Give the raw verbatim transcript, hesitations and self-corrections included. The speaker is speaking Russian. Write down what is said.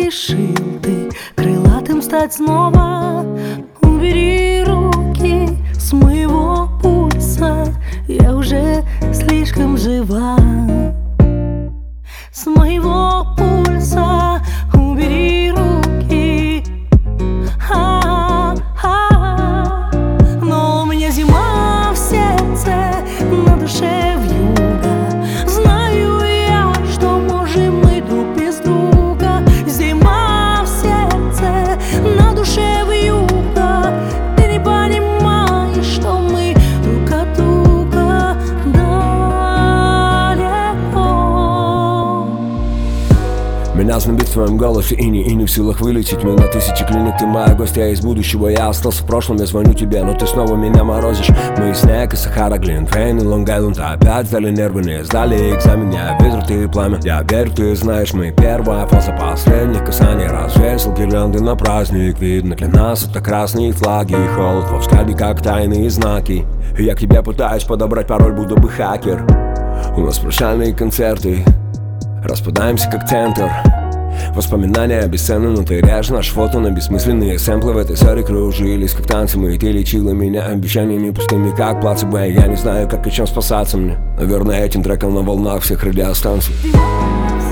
решил ты крылатым стать снова. Убери руки с моего пульса, я уже слишком жива. С моего пульса убери руки. А-а-а. Но у меня зима в сердце, на душе вьюга. Знаю я, что можем мы друг без друга. Зима в сердце, на душе вьюга. Ты не понимаешь, что мы друг от друга далеко. Меня знобит в твоем голосе и не, и не в силах вылечить. Мы на тысячи клиник, ты моя гостья из будущего. Я остался в прошлом, я звоню тебе, но ты снова меня морозишь. Мы и снег, и Сахара, Глинтвейн, и Лонг-Айленд. Опять сдали нервы, не сдали экзамен. Я ветер, ты и пламя, я верю, ты знаешь. Мы первая фаза последних касаний. Развесил гирлянды на праздник. Видно для нас это красные флаги и холод во взгляде, как тайные знаки. И я к тебе пытаюсь подобрать пароль, будто бы хакер. У нас прощальные концерты, распадаемся как центр. Воспоминания бесценны, но ты режешь наш фото на бессмысленные сэмплы. В этой ссоре кружились как танцы мы, и ты лечила меня обещаниями пустыми, как плацебо. Я не знаю, как и чем спасаться мне. Наверное, этим треком на волнах всех радиостанций.